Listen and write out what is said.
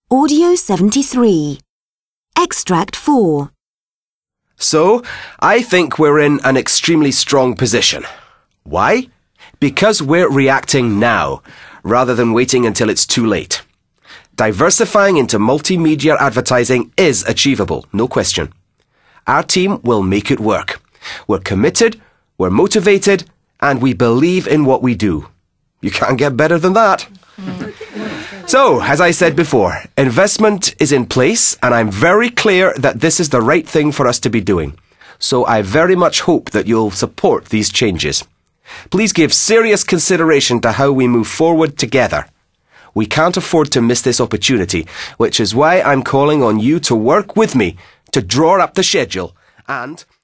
Audio 73. Extract 4. So, I think we're in an extremely strong position. Why? Because we're reacting now, rather than waiting until it's too late. Diversifying into multimedia advertising is achievable, no question. Our team will make it work. We're committed, we're motivated, and we believe in what we do. You can't get better than that. So, as I said before, investment is in place, and I'm very clear that this is the right thing for us to be doing. So I very much hope that you'll support these changes. Please give serious consideration to how we move forward together. We can't afford to miss this opportunity, which is why I'm calling on you to work with me to draw up the schedule and